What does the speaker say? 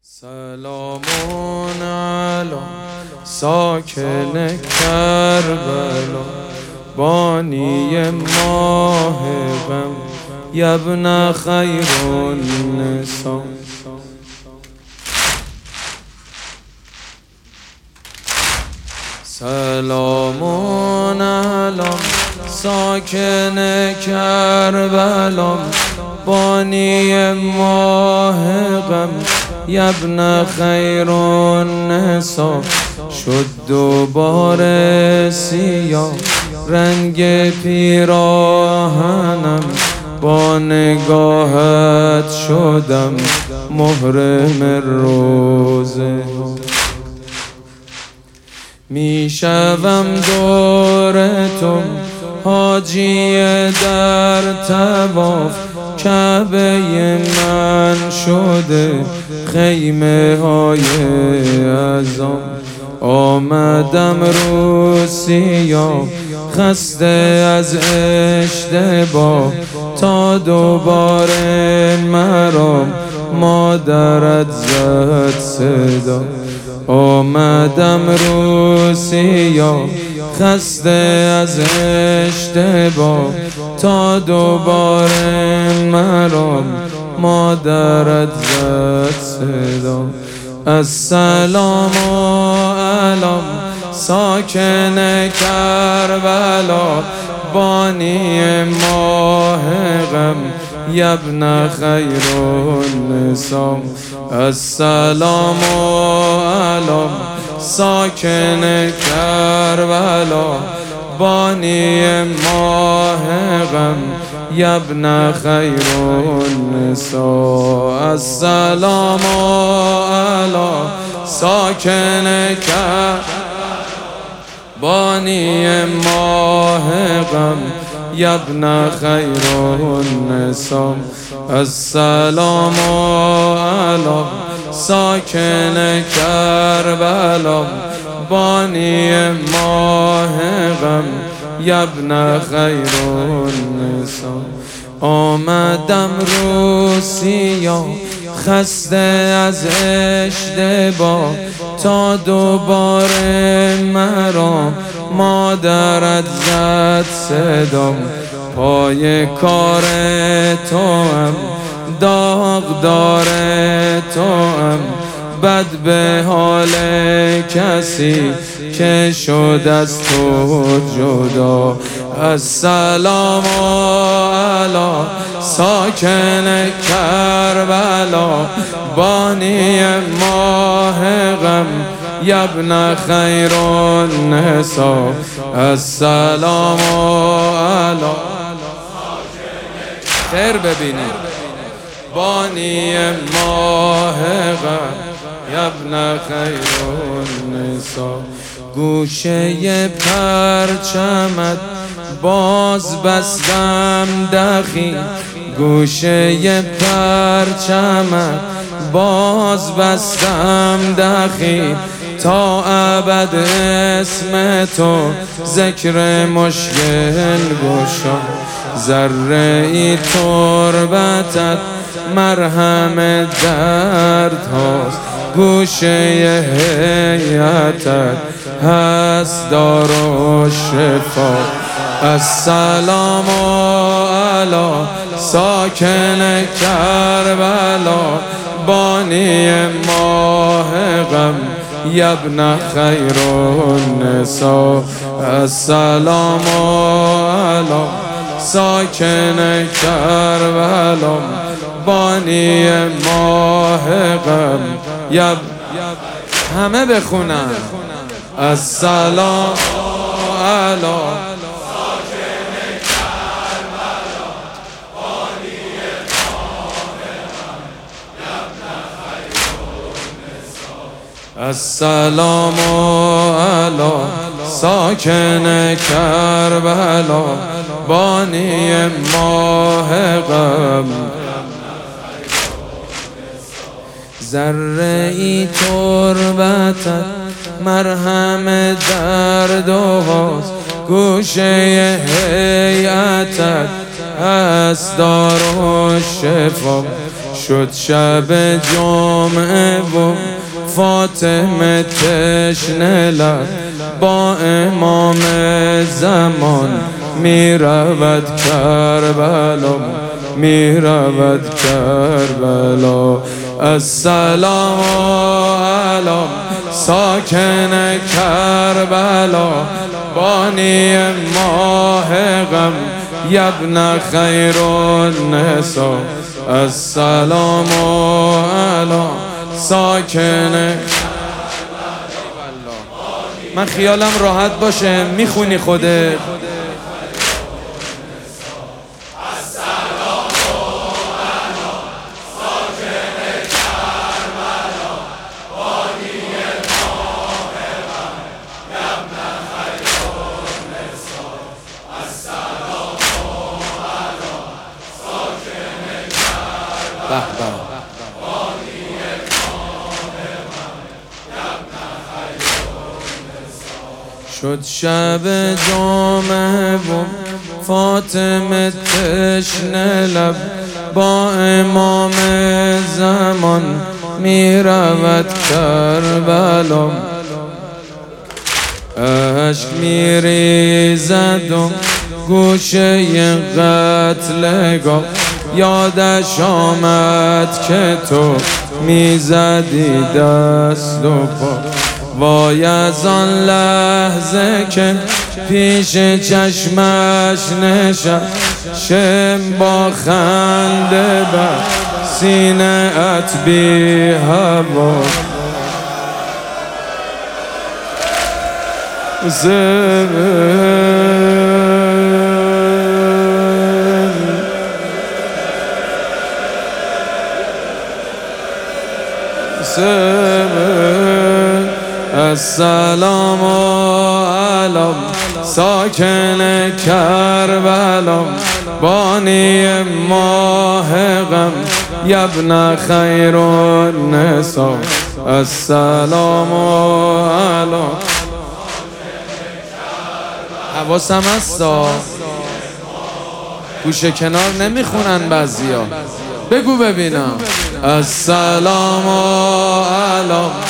سلام علی ساکن کربلا بانی ماه غم یبن خیر النساء. سلام علی ساکن کربلا بانی ماه غم یبن خیر النساء. شد دوباره سیاه رنگ پیراهنم، با نگاهت شدم محرم روزه. میشوم دور تو حاجی در طواف، کعبه من شده خیمه های اعظم. آمدم رو سیاه خسته از اشتباه، تا دوباره مرا مادرت زد صدا. آمدم رو سیاه خسته از اشتباه، تا دوباره مرا مادرت زد صدا. السلام علی ساکن کربلا بانی ماه غم یبن خیر النساء. السلام علی ساکن کربلا بانی ماه غم یبن خیر النساء. السلام علی ساکن کربلا بانی ماه غم یبن خیر النساء. السلام علی ساکن کربلا بانی ماه غم یبن خیر النساء. آمدم رو سیاه خسته از اشتباه، تا دوباره مرا مادرت زد صدا. پای کار تو هم داغدار تو هم، بد به حال کسی که شد از تو جدا. السلام علی ساکن کربلا بانی ماه غم یبن خیر النساء. السلام علی خیر ببینید بانی ماه غم یبن خیر النساء. گوشه پرچمت باز بستم دخی، گوشه پرچمت باز بستم دخی، تا ابد اسم تو ذکر مشکل گشا. ذره ای تربتت مرهم درد هاست، گوشه حیاتت هست دار و شفا. السلام علی ساکن کربلا بانی ماه غم یبن خیر النساء. السلام علی ساکن کربلا بانی ماه غم همه بخونن. السلام علی السلام علی ساکن کربلا بانی ماه غم. ذره ای تربتت مرهم درد هاست، گوشه حیاتت هست دار و شفا. شد شب جمعه و فاطمه تشنه لب با امام زمان میرود کربلا میرود کربلا. السلام علی ساکن کربلا بانی ماه غم یبن خیر النساء. السلام علی ساکن. من خیالم راحت باشه میخونی خودت. شد شب جمعه و فاطمه تشنه لب با امام زمان میرود کربلا. اشک میریزد و گوشه قتلگاه یادش آمد که تو میزدی دست و پا. وای از آن لحظه که پیش چشمش نشستم با خنده بر سینه ات بی هوا. السلام علی ساکن کربلا بانی ماه غم یبن خیر النساء. السلام علی. حواسم هستا گوشه کنار نمیخونن بعضیا. بگو ببینم. السلام علی